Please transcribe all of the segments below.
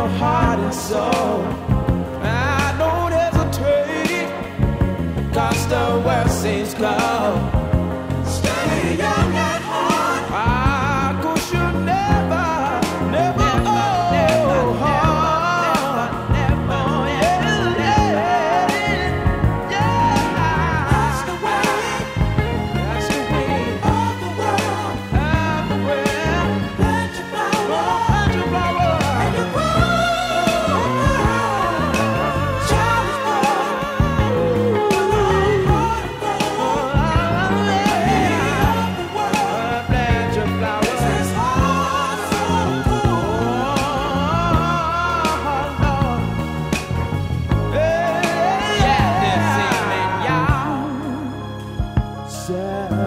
heart and soul. I don't hesitate, 'cause the world seems cold. Stay young at heart. Ah, 'cause you never, never, never, never, that's the way of the world. Plant your flower, and you grow. Child is born, heart and gold. Plant your flower. This is heart so cold. Yeah, this evening, y'all. So,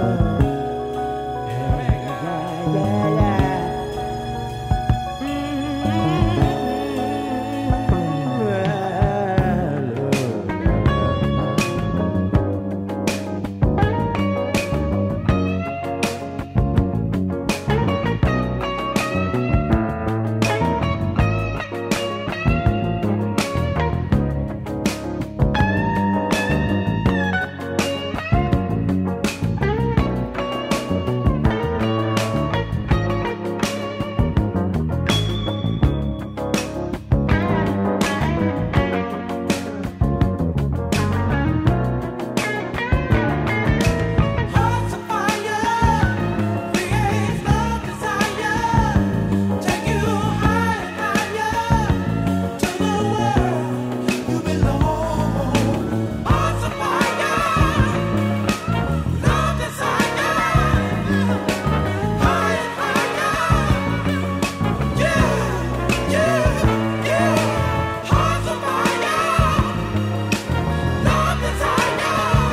hearts of fire, creates love, desire, take you higher and higher to the world you belong. Hearts of fire, love, desire, higher and higher. Yeah, yeah, yeah. Hearts of fire, love, desire,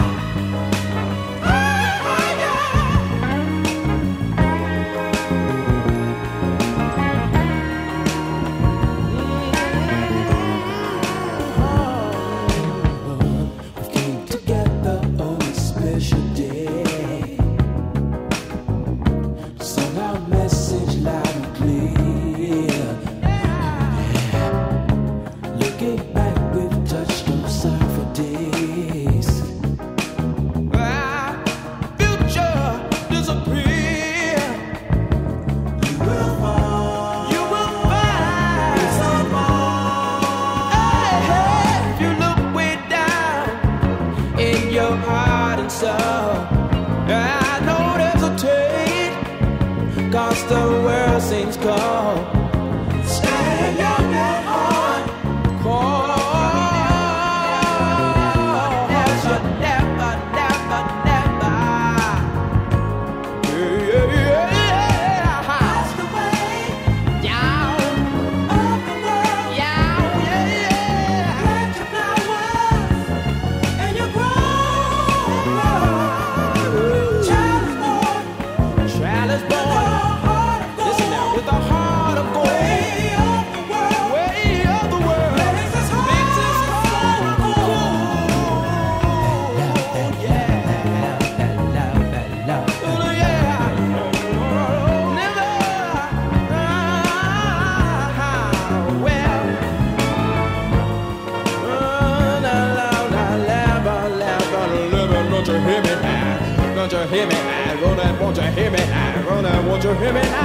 higher and higher. We came together on a special day, sung our message loud and clear. Looking back, we've touched on sorrowful days. Future disappear. You will find it's unborn. If you look way down in your heart and soul, I don't hesitate, 'cause the world seems cold. Stay young at heart. Cause you never, never, never. Yeah, yeah, yeah. That's the way down of the world. Yeah, yeah, yeah. Plant your flowers and you grow. Child is born. Child is born. Listen now, with a heart of gold. Way of the world. Makes us whole. Yeah. Oh, yeah. Never. Well. Don't you hear me now? Don't you hear me now? Won't you hear me now? Won't you hear me now?